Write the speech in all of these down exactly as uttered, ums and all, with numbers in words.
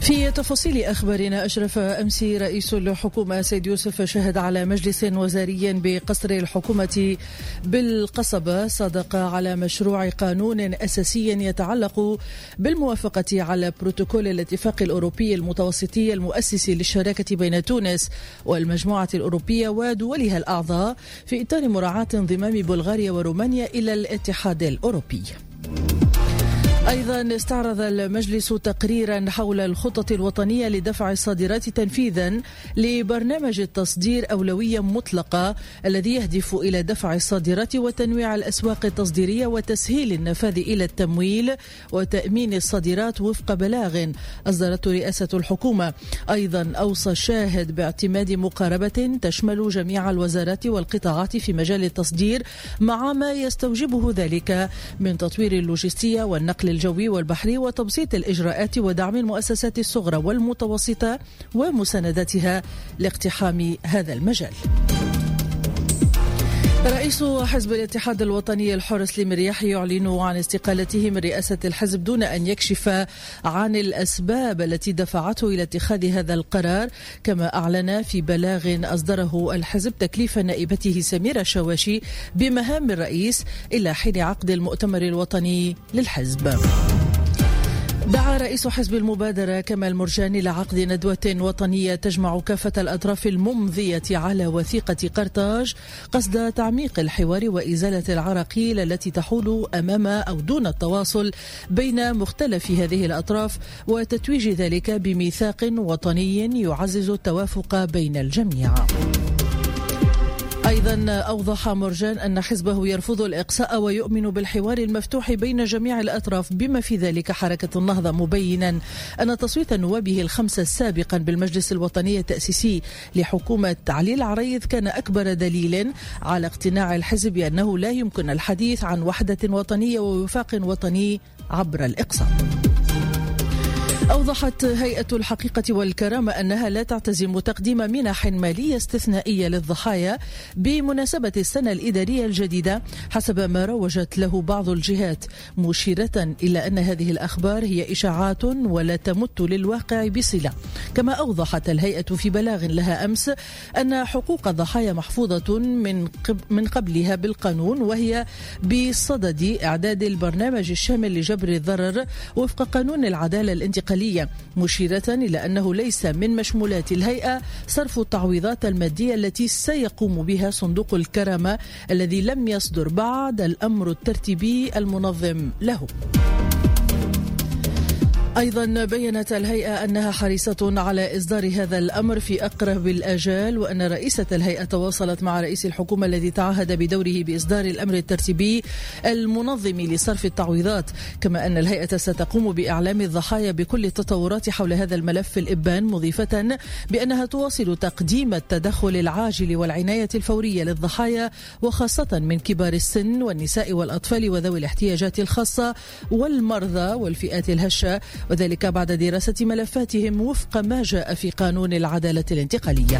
في تفاصيل أخبارنا، أشرف أمس رئيس الحكومة سيد يوسف شهد على مجلس وزاري بقصر الحكومة بالقصبة صادق على مشروع قانون أساسي يتعلق بالموافقة على بروتوكول الاتفاق الأوروبي المتوسطي المؤسسي للشراكة بين تونس والمجموعة الأوروبية ودولها الأعضاء في إطار مراعاة انضمام بلغاريا ورومانيا إلى الاتحاد الأوروبي. أيضا استعرض المجلس تقريرا حول الخطط الوطنية لدفع الصادرات تنفيذا لبرنامج التصدير أولوية مطلقة الذي يهدف إلى دفع الصادرات وتنويع الأسواق التصديرية وتسهيل النفاذ إلى التمويل وتأمين الصادرات وفق بلاغ أصدرته رئاسة الحكومة. أيضا أوصى الشاهد باعتماد مقاربة تشمل جميع الوزارات والقطاعات في مجال التصدير مع ما يستوجبه ذلك من تطوير اللوجستية والنقل الجوي والبحري وتبسيط الإجراءات ودعم المؤسسات الصغرى والمتوسطة ومساندتها لاقتحام هذا المجال. رئيس حزب الاتحاد الوطني الحر سليم الرياحي يعلن عن استقالته من رئاسة الحزب دون أن يكشف عن الأسباب التي دفعته إلى اتخاذ هذا القرار، كما أعلن في بلاغ أصدره الحزب تكليف نائبته سميرة شواشي بمهام الرئيس إلى حين عقد المؤتمر الوطني للحزب. دعا رئيس حزب المبادرة كمال مرجان إلى عقد ندوة وطنية تجمع كافة الأطراف الممضية على وثيقة قرطاج قصد تعميق الحوار وإزالة العراقيل التي تحول أمام أو دون التواصل بين مختلف هذه الأطراف وتتويج ذلك بميثاق وطني يعزز التوافق بين الجميع. أيضا أوضح مرجان أن حزبه يرفض الإقصاء ويؤمن بالحوار المفتوح بين جميع الأطراف بما في ذلك حركة النهضة، مبينا أن تصويت نوابه الخمسة سابقا بالمجلس الوطني التأسيسي لحكومة علي العريض كان أكبر دليل على اقتناع الحزب بأنه لا يمكن الحديث عن وحدة وطنية ووفاق وطني عبر الإقصاء. أوضحت هيئة الحقيقة والكرامة أنها لا تعتزم تقديم منح مالية استثنائية للضحايا بمناسبة السنة الإدارية الجديدة حسب ما روجت له بعض الجهات، مشيرة إلى أن هذه الأخبار هي إشاعات ولا تمت للواقع بصلة. كما أوضحت الهيئة في بلاغ لها أمس أن حقوق الضحايا محفوظة من من قبلها بالقانون، وهي بصدد إعداد البرنامج الشامل لجبر الضرر وفق قانون العدالة الانتقالية، مشيرة إلى أنه ليس من مشمولات الهيئة صرف التعويضات المادية التي سيقوم بها صندوق الكرامة الذي لم يصدر بعد الأمر الترتيبي المنظم له. أيضا بيّنت الهيئة أنها حريصة على إصدار هذا الأمر في أقرب الآجال، وأن رئيسة الهيئة تواصلت مع رئيس الحكومة الذي تعهد بدوره بإصدار الأمر الترتيبي المنظم لصرف التعويضات. كما أن الهيئة ستقوم بإعلام الضحايا بكل التطورات حول هذا الملف الإبان، مضيفة بأنها تواصل تقديم التدخل العاجل والعناية الفورية للضحايا وخاصة من كبار السن والنساء والأطفال وذوي الاحتياجات الخاصة والمرضى والفئات الهشة، وذلك بعد دراسة ملفاتهم وفق ما جاء في قانون العدالة الانتقالية.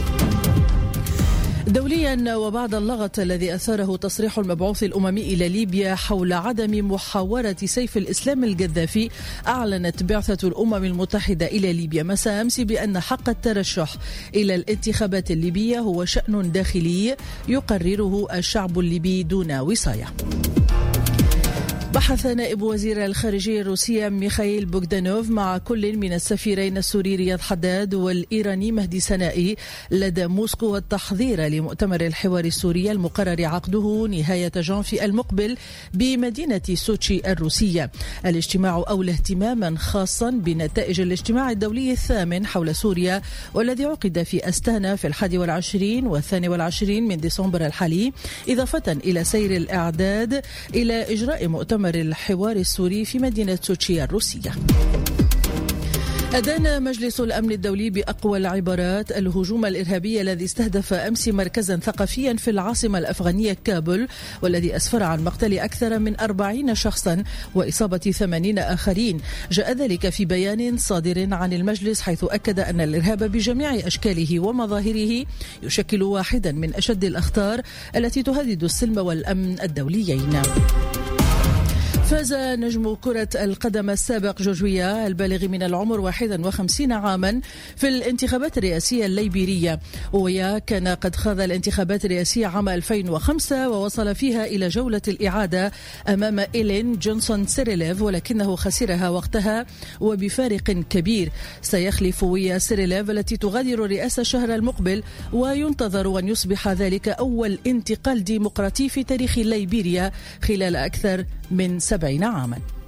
دوليا، وبعد اللغط الذي أثاره تصريح المبعوث الأممي إلى ليبيا حول عدم محاورة سيف الإسلام القذافي، أعلنت بعثة الأمم المتحدة إلى ليبيا مساء أمس بأن حق الترشح إلى الانتخابات الليبية هو شأن داخلي يقرره الشعب الليبي دون وصاية. بحث نائب وزير الخارجية الروسية ميخائيل بوغدانوف مع كل من السفيرين السوري رياض حداد والإيراني مهدي سنائي لدى موسكو التحضير لمؤتمر الحوار السوري المقرر عقده نهاية جانفي المقبل بمدينة سوتشي الروسية. الاجتماع أولى اهتماما خاصا بنتائج الاجتماع الدولي الثامن حول سوريا والذي عقد في أستانا في الحادي والعشرين والثاني والعشرين من ديسمبر الحالي، إضافة إلى سير الإعداد إلى إجراء مؤتمر الحوار السوري في مدينة سوتشي الروسية. أدان مجلس الأمن الدولي بأقوى العبارات الهجوم الإرهابي الذي استهدف أمس مركزا ثقافيا في العاصمة الأفغانية كابول، والذي أسفر عن مقتل أكثر من أربعين شخصا وإصابة ثمانين آخرين. جاء ذلك في بيان صادر عن المجلس، حيث أكد أن الإرهاب بجميع أشكاله ومظاهره يشكل واحدا من أشد الأخطار التي تهدد السلم والأمن الدوليين. فاز نجم كرة القدم السابق جورج ويا البالغ من العمر واحد وخمسين عاما في الانتخابات الرئاسية الليبيرية. ويا كان قد خاض الانتخابات الرئاسية عام ألفين وخمسة ووصل فيها إلى جولة الإعادة أمام إيلين جونسون سيريليف، ولكنه خسرها وقتها وبفارق كبير. سيخلف ويا سيريليف التي تغادر الرئاسة الشهر المقبل، وينتظر أن يصبح ذلك أول انتقال ديمقراطي في تاريخ ليبيريا خلال أكثر من سبعين عاما.